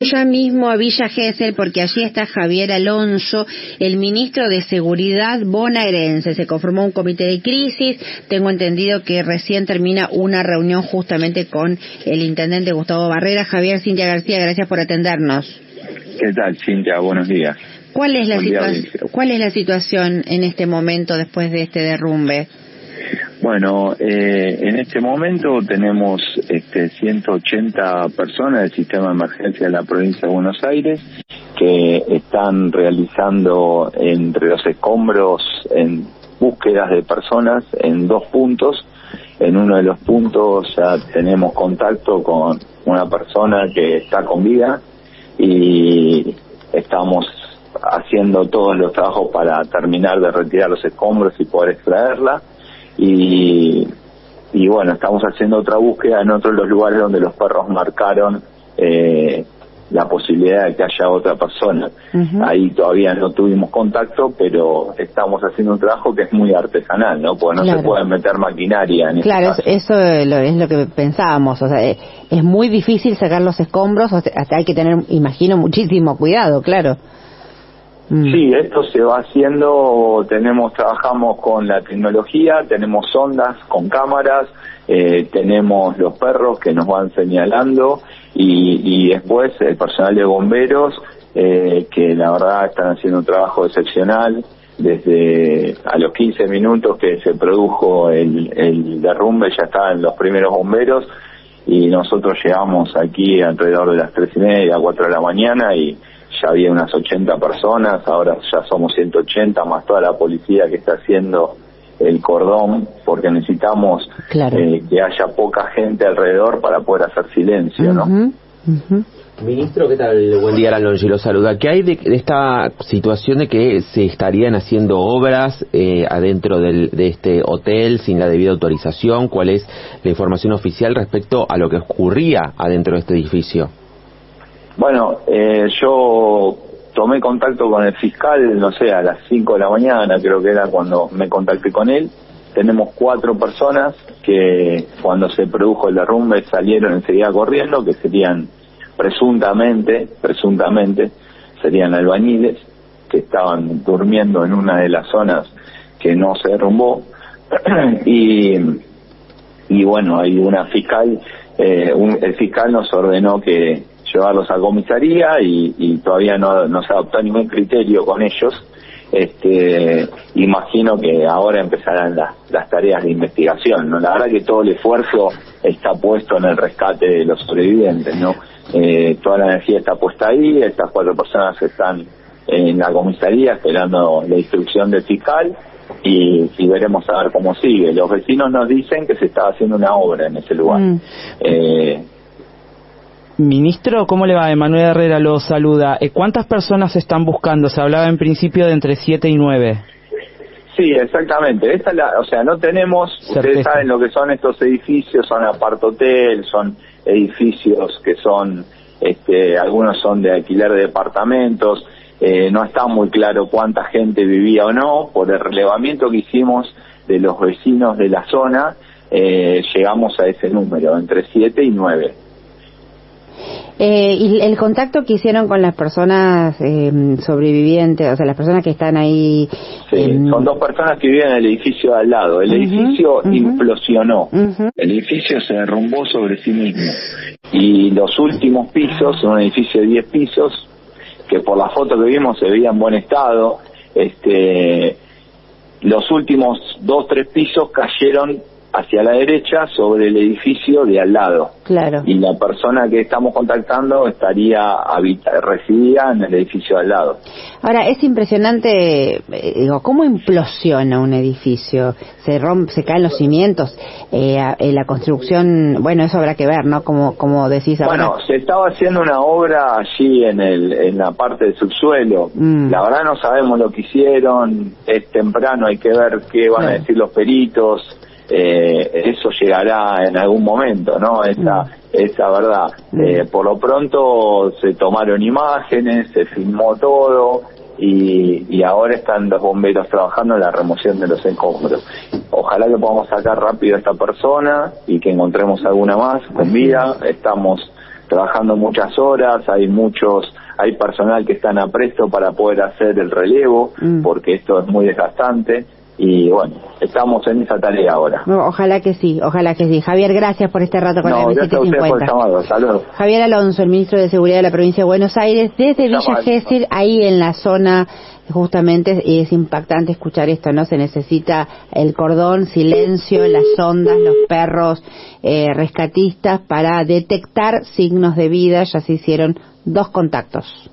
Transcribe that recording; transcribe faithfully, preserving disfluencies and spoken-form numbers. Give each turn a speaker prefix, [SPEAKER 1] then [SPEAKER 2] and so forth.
[SPEAKER 1] Ya mismo a Villa Gesell, porque allí está Javier Alonso, el ministro de Seguridad bonaerense. Se conformó un comité de crisis. Tengo entendido que recién termina una reunión justamente con el intendente Gustavo Barrera. Javier, Cintia García, gracias por atendernos.
[SPEAKER 2] ¿Qué tal, Cintia? Buenos días.
[SPEAKER 1] ¿Cuál es la situación? ¿Cuál es la situación en este momento después de este derrumbe?
[SPEAKER 2] Bueno, eh, en este momento tenemos este, ciento ochenta personas del sistema de emergencia de la provincia de Buenos Aires que están realizando entre los escombros en búsquedas de personas en dos puntos. En uno de los puntos ya tenemos contacto con una persona que está con vida y estamos haciendo todos los trabajos para terminar de retirar los escombros y poder extraerla. Y, y bueno, estamos haciendo otra búsqueda en otros de los lugares donde los perros marcaron eh, la posibilidad de que haya otra persona. Uh-huh. Ahí todavía no tuvimos contacto, pero estamos haciendo un trabajo que es muy artesanal, ¿no? Porque no claro. se puede meter maquinaria en
[SPEAKER 1] Claro,
[SPEAKER 2] este
[SPEAKER 1] eso es lo, es lo que pensábamos, o sea, es muy difícil sacar los escombros, hasta hay que tener, imagino, muchísimo cuidado, claro.
[SPEAKER 2] Sí, esto se va haciendo, tenemos, trabajamos con la tecnología, tenemos sondas con cámaras, eh, tenemos los perros que nos van señalando y, y después el personal de bomberos eh, que la verdad están haciendo un trabajo excepcional. Desde a los quince minutos que se produjo el, el derrumbe ya estaban los primeros bomberos y nosotros llegamos aquí alrededor de las tres y media, cuatro de la mañana y ya había unas ochenta personas, ahora ya somos ciento ochenta, más toda la policía que está haciendo el cordón, porque necesitamos claro. eh, que haya poca gente alrededor para poder hacer silencio, ¿no?
[SPEAKER 1] Uh-huh, uh-huh.
[SPEAKER 3] Ministro, ¿qué tal? Buen día, Alonso, lo saluda. ¿Qué hay de, de esta situación de que se estarían haciendo obras eh, adentro del, de este hotel sin la debida autorización? ¿Cuál es la información oficial respecto a lo que ocurría adentro de este edificio?
[SPEAKER 2] Bueno, eh, yo tomé contacto con el fiscal, no sé, a las cinco de la mañana creo que era cuando me contacté con él. Tenemos cuatro personas que cuando se produjo el derrumbe salieron enseguida corriendo, que serían presuntamente, presuntamente, serían albañiles, que estaban durmiendo en una de las zonas que no se derrumbó. y, y bueno, hay una fiscal, eh, un, el fiscal nos ordenó que llevarlos a comisaría y, y todavía no, no se adoptó ningún criterio con ellos. Este, imagino que ahora empezarán las, las tareas de investigación, ¿no? La verdad que todo el esfuerzo está puesto en el rescate de los sobrevivientes, ¿no? Eh, toda la energía está puesta ahí, estas cuatro personas están en la comisaría esperando la instrucción del fiscal y, y veremos a ver cómo sigue. Los vecinos nos dicen que se estaba haciendo una obra en ese lugar. Mm. Eh,
[SPEAKER 4] Ministro, ¿cómo le va? Emanuel Herrera lo saluda. ¿Cuántas personas se están buscando? Se hablaba en principio de entre siete y nueve.
[SPEAKER 2] Sí, exactamente. Esta es la, o sea, no tenemos, certeza. Ustedes saben lo que son estos edificios, son apart-hotel, son edificios que son, este, algunos son de alquiler de departamentos, eh, no está muy claro cuánta gente vivía o no. Por el relevamiento que hicimos de los vecinos de la zona, eh, llegamos a ese número, entre siete y nueve.
[SPEAKER 1] Eh, y el contacto que hicieron con las personas eh, sobrevivientes, o sea, las personas que están ahí...
[SPEAKER 2] Sí, eh, son dos personas que viven en el edificio de al lado. El uh-huh, edificio uh-huh. implosionó. Uh-huh. El edificio se derrumbó sobre sí mismo. Y los últimos pisos, un edificio de diez pisos, que por la foto que vimos se veía en buen estado, este, los últimos dos, tres pisos cayeron hacia la derecha sobre el edificio de al lado.
[SPEAKER 1] Claro.
[SPEAKER 2] Y la persona que estamos contactando estaría habita, residida en el edificio de al lado.
[SPEAKER 1] Ahora, es impresionante, eh, digo, ¿cómo implosiona un edificio? Se rompe, se caen los cimientos, eh, eh, la construcción, bueno, eso habrá que ver, ¿no? Como, como decís ahora.
[SPEAKER 2] Bueno, se estaba haciendo una obra allí en el en la parte del subsuelo. Mm. La verdad no sabemos lo que hicieron, es temprano, hay que ver qué van claro. a decir los peritos. Eh, eso llegará en algún momento, ¿no? Esa, esa verdad. Eh, por lo pronto se tomaron imágenes, se filmó todo y, y ahora están los bomberos trabajando en la remoción de los escombros. Ojalá que podamos sacar rápido a esta persona y que encontremos alguna más con vida. Estamos trabajando muchas horas, hay muchos, hay personal que están a presto para poder hacer el relevo, mm. porque esto es muy desgastante. Y bueno, estamos en esa tarea ahora.
[SPEAKER 1] Ojalá que sí, ojalá que sí. Javier, gracias por este rato con
[SPEAKER 2] no,
[SPEAKER 1] la M siete cincuenta.
[SPEAKER 2] Por el llamado. Saludos.
[SPEAKER 1] Javier Alonso, el ministro de Seguridad de la provincia de Buenos Aires, desde Villa Gesell, ahí en la zona, justamente es impactante escuchar esto, ¿no? Se necesita el cordón, silencio, las sondas, los perros eh, rescatistas para detectar signos de vida. Ya se hicieron dos contactos.